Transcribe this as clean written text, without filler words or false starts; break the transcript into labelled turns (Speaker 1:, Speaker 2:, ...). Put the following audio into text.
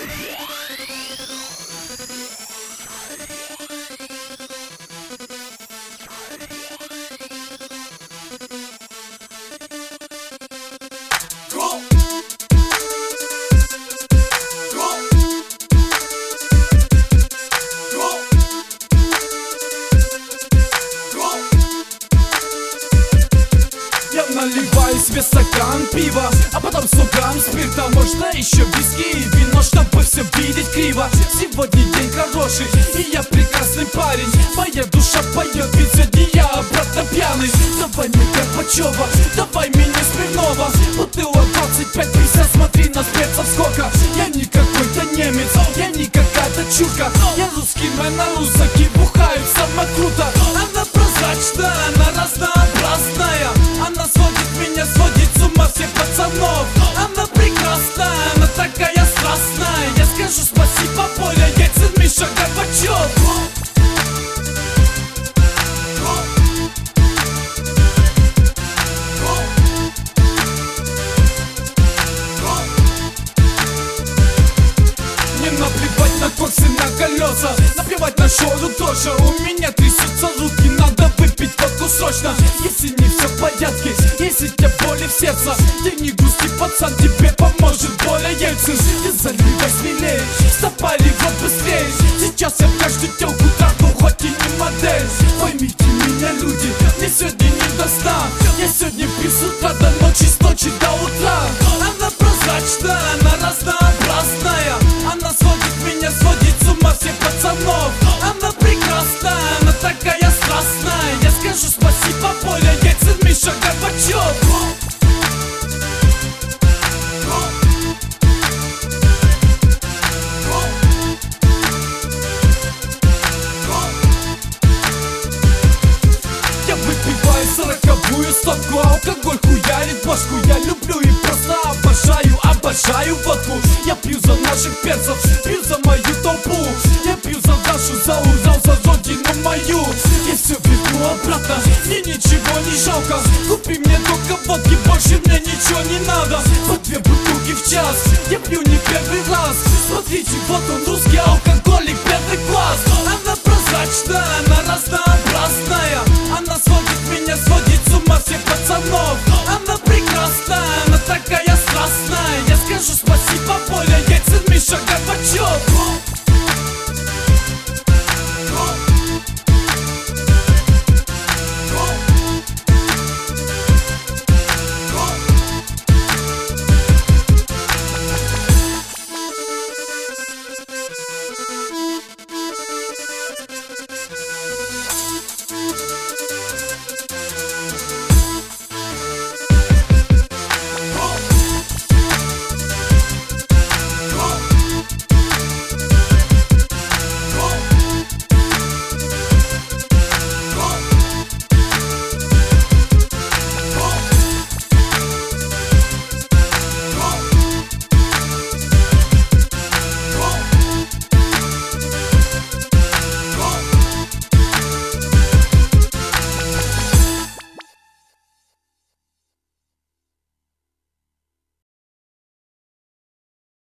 Speaker 1: Наливаю себе стакан пива, а потом 100 грамм спирта, можно еще виски и вино, чтобы все видеть криво. Сегодня день хороший, и я прекрасный парень. Моя душа поет, ведь сегодня я обратно пьяный. Давай мне Горбачева, давай меня Смирнова. Бутылок 25-50, смотри на перцев сколько. Я не какой-то немец, я не какая-то чурка. Я русский мэн, а русаки бухают самое круто. Она прозрачная, она разнообразная, она сводит с ума всех пацанов. Она прекрасная, она такая страстная. Я скажу спасибо, Поля Ельцин, Миша Горбачев. Мне наплевать на коксы, на колеса, наплевать на шоу тоже. У меня трясутся руки, надо выпить водку срочно. Если не все в порядке, если тебе боли в сердце, ты не грусти, пацан, тебе поможет Поля Ельцин. Ты заливай смелее, стопали в рот быстрее. Сейчас я каждую телку трахну, хоть и не модель. Поймите меня, люди, мне сегодня не до сна. Я сегодня пью с утра до ночи, с ночи до утра. Она прозрачная, она разнообразная, она сводит с ума всех пацанов. Она прекрасная, она такая страстная. Я скажу спасибо, Поля Ельцин, Миша Горбачев. Я выпиваю 40-ую стопку, алкоголь хуярит башку. Я люблю и просто обожаю водку. Я пью за наших перцев, пью